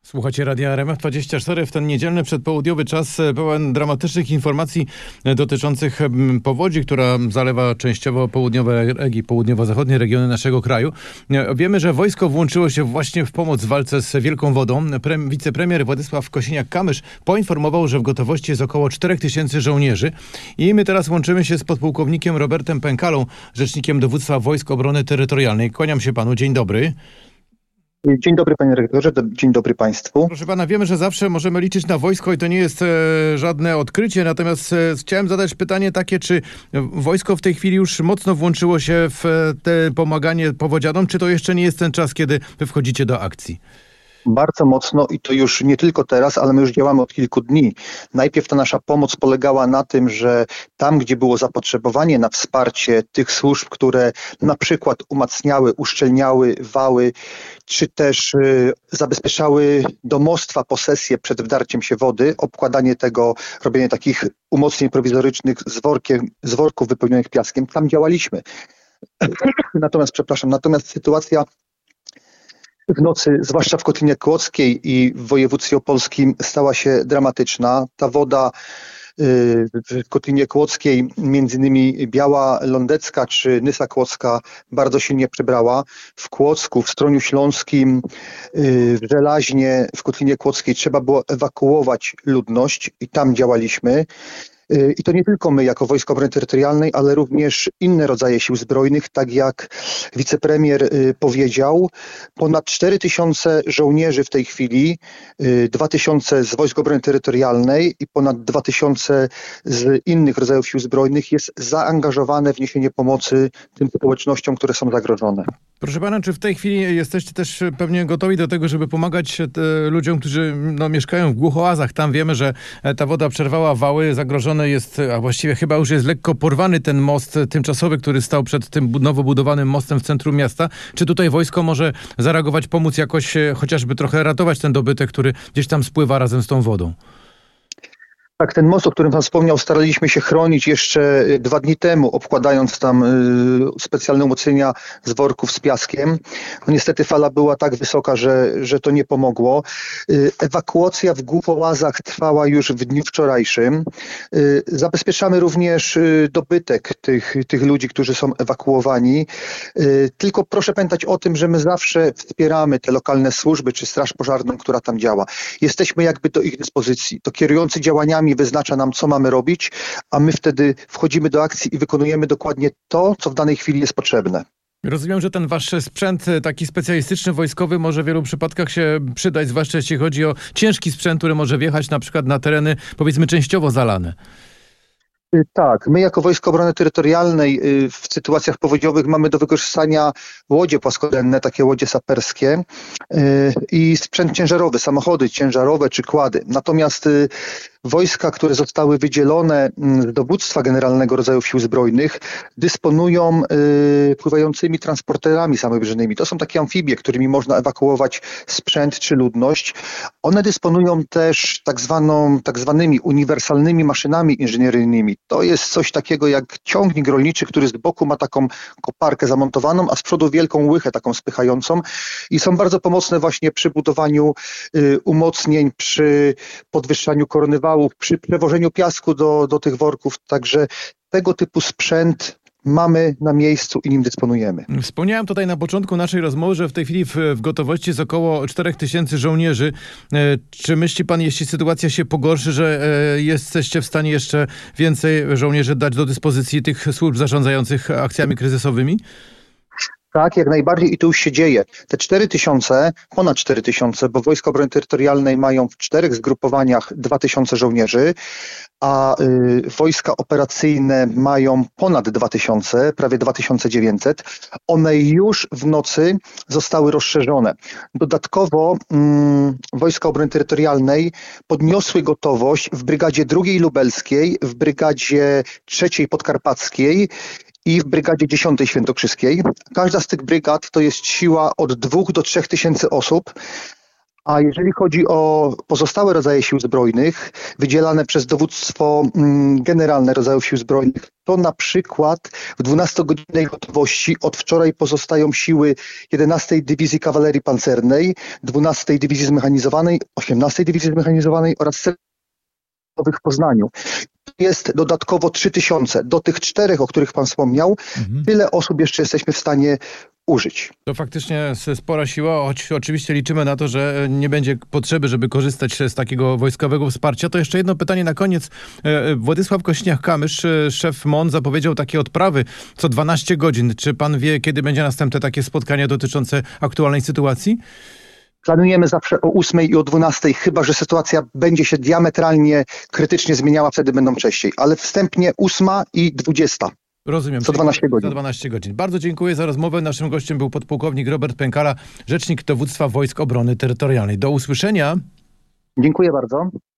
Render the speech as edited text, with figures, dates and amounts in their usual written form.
Słuchacie Radia RMF24 w ten niedzielny przedpołudniowy czas pełen dramatycznych informacji dotyczących powodzi, która zalewa częściowo południowo-zachodnie regiony naszego kraju. Wiemy, że wojsko włączyło się właśnie w pomoc w walce z wielką wodą. Wicepremier Władysław Kosiniak-Kamysz poinformował, że w gotowości jest około 4000 żołnierzy. I my teraz łączymy się z podpułkownikiem Robertem Pękalą, rzecznikiem dowództwa Wojsk Obrony Terytorialnej. Kłaniam się panu, dzień dobry. Dzień dobry panie redaktorze, dzień dobry państwu. Proszę pana, wiemy, że zawsze możemy liczyć na wojsko i to nie jest żadne odkrycie, natomiast chciałem zadać pytanie takie, czy wojsko w tej chwili już mocno włączyło się w te pomaganie powodzianom, czy to jeszcze nie jest ten czas, kiedy wy wchodzicie do akcji? Bardzo mocno i to już nie tylko teraz, ale my już działamy od kilku dni. Najpierw ta nasza pomoc polegała na tym, że tam, gdzie było zapotrzebowanie na wsparcie tych służb, które na przykład umacniały, uszczelniały wały, czy też zabezpieczały domostwa, posesje przed wdarciem się wody, obkładanie tego, robienie takich umocnień prowizorycznych z worków wypełnionych piaskiem, tam działaliśmy. Natomiast sytuacja w nocy, zwłaszcza w Kotlinie Kłodzkiej i w województwie opolskim, stała się dramatyczna. Ta woda w Kotlinie Kłodzkiej, między innymi Biała Lądecka czy Nysa Kłodzka, bardzo silnie przybrała. W Kłodzku, w Stroniu Śląskim, w Żelaźnie, w Kotlinie Kłodzkiej trzeba było ewakuować ludność i tam działaliśmy. I to nie tylko my jako Wojsko Obrony Terytorialnej, ale również inne rodzaje sił zbrojnych, tak jak wicepremier powiedział, ponad 4000 żołnierzy w tej chwili, 2000 z Wojsk Obrony Terytorialnej i ponad 2000 z innych rodzajów sił zbrojnych jest zaangażowane w niesienie pomocy tym społecznościom, które są zagrożone. Proszę pana, czy w tej chwili jesteście też pewnie gotowi do tego, żeby pomagać ludziom, którzy mieszkają w głuchołazach? Tam wiemy, że ta woda przerwała wały, zagrożone jest, a właściwie chyba już jest lekko porwany ten most tymczasowy, który stał przed tym nowo budowanym mostem w centrum miasta. Czy tutaj wojsko może zareagować, pomóc jakoś chociażby trochę ratować ten dobytek, który gdzieś tam spływa razem z tą wodą? Tak, ten most, o którym pan wspomniał, staraliśmy się chronić jeszcze 2 dni temu, obkładając tam specjalne umocnienia z worków z piaskiem. No niestety fala była tak wysoka, że to nie pomogło. Ewakuacja w głuchołazach trwała już w dniu wczorajszym. Zabezpieczamy również dobytek tych ludzi, którzy są ewakuowani. Tylko proszę pamiętać o tym, że my zawsze wspieramy te lokalne służby czy straż pożarną, która tam działa. Jesteśmy jakby do ich dyspozycji. To kierujący działaniami wyznacza nam, co mamy robić, a my wtedy wchodzimy do akcji i wykonujemy dokładnie to, co w danej chwili jest potrzebne. Rozumiem, że ten wasz sprzęt taki specjalistyczny, wojskowy może w wielu przypadkach się przydać, zwłaszcza jeśli chodzi o ciężki sprzęt, który może wjechać na przykład na tereny, powiedzmy, częściowo zalane. Tak, my jako Wojsko Obrony Terytorialnej w sytuacjach powodziowych mamy do wykorzystania łodzie płaskodenne, takie łodzie saperskie i sprzęt ciężarowy, samochody ciężarowe czy kłady. Natomiast wojska, które zostały wydzielone z dowództwa generalnego rodzajów sił zbrojnych, dysponują pływającymi transporterami samobieżnymi. To są takie amfibie, którymi można ewakuować sprzęt czy ludność. One dysponują też tak zwanymi uniwersalnymi maszynami inżynieryjnymi. To jest coś takiego jak ciągnik rolniczy, który z boku ma taką koparkę zamontowaną, a z przodu wielką łychę taką spychającą i są bardzo pomocne właśnie przy budowaniu umocnień, przy podwyższaniu korony wałów, przy przewożeniu piasku do tych worków. Także tego typu sprzęt mamy na miejscu i nim dysponujemy. Wspomniałem tutaj na początku naszej rozmowy, że w tej chwili w gotowości jest około 4000 żołnierzy. Czy myśli pan, jeśli sytuacja się pogorszy, że jesteście w stanie jeszcze więcej żołnierzy dać do dyspozycji tych służb zarządzających akcjami kryzysowymi? Tak, jak najbardziej i to już się dzieje. Te 4000, ponad 4000, bo Wojska Obrony Terytorialnej mają w 4 zgrupowaniach 2000 żołnierzy, a wojska operacyjne mają ponad 2000, prawie 2900. One już w nocy zostały rozszerzone. Dodatkowo Wojska Obrony Terytorialnej podniosły gotowość w Brygadzie 2 Lubelskiej, w Brygadzie 3 Podkarpackiej i w Brygadzie 10 Świętokrzyskiej. Każda z tych brygad to jest siła od 2 do 3 tysięcy osób, A jeżeli chodzi o pozostałe rodzaje sił zbrojnych, wydzielane przez dowództwo generalne rodzajów sił zbrojnych, to na przykład w 12-godzinnej gotowości od wczoraj pozostają siły 11 Dywizji Kawalerii Pancernej, 12 Dywizji Zmechanizowanej, 18 Dywizji Zmechanizowanej oraz w Poznaniu. Jest dodatkowo 3000. Do tych 4, o których pan wspomniał, tyle osób jeszcze jesteśmy w stanie użyć. To faktycznie spora siła, choć oczywiście liczymy na to, że nie będzie potrzeby, żeby korzystać z takiego wojskowego wsparcia. To jeszcze jedno pytanie na koniec. Władysław Kośniak-Kamysz, szef MON, zapowiedział takie odprawy co 12 godzin. Czy pan wie, kiedy będzie następne takie spotkanie dotyczące aktualnej sytuacji? Planujemy zawsze o 8 i o 12, chyba że sytuacja będzie się diametralnie, krytycznie zmieniała, wtedy będą częściej. Ale wstępnie 8 i 20. Rozumiem. Co 12 godzin. Za 12 godzin. Bardzo dziękuję za rozmowę. Naszym gościem był podpułkownik Robert Pękala, rzecznik Dowództwa Wojsk Obrony Terytorialnej. Do usłyszenia. Dziękuję bardzo.